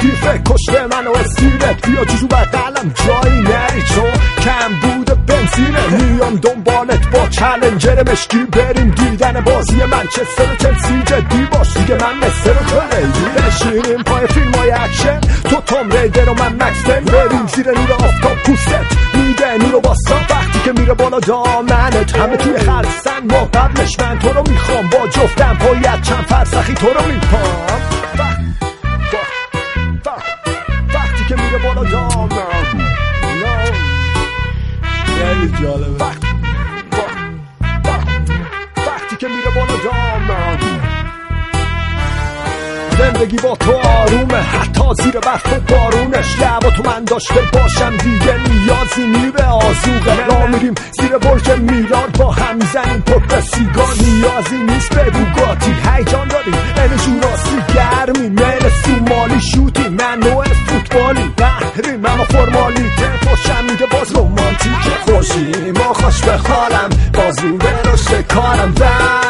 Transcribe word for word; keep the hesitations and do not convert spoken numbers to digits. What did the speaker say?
لطیفه کشته منو استیرت بیا جوجو بقلم جایی نری چون کم بوده بنزینه میام دنبالت با چالنجر مشکی بریم دیدن بازی منچستر و چلسی جدی باش دیگه من مستر و تو ریدی بشینیم پای فیلم های اکشن تو توم ریدر و من مکسن بریم زیر نور آفتاب پوستت میده نور و باسا وقتی که میره بالا دامنت همه توی خلصن ما قبلش من تو رو میخوام با جفتم پایت چند فرسخی تو رو میپام وقتی که میره بالا دامن خیلی جالبه وقتی که میره بالا دامن زندگی با تو آرومه حتی زیر برف و بارونش لبا تو من داشته باشم دیگه نیازی نی به آزوغه را میریم زیر برج میلاد با هم میزنیم پرد سیگار نیازی نیست به بوگاتی هیجان داریم انرژی راستی گرمی میل سومالی شوتی من نوع فوتبالی بحریم اما فرمالیته خوشم میده باز رومانتیکه خوشی ما خوش به حالم بازو به رشد کارم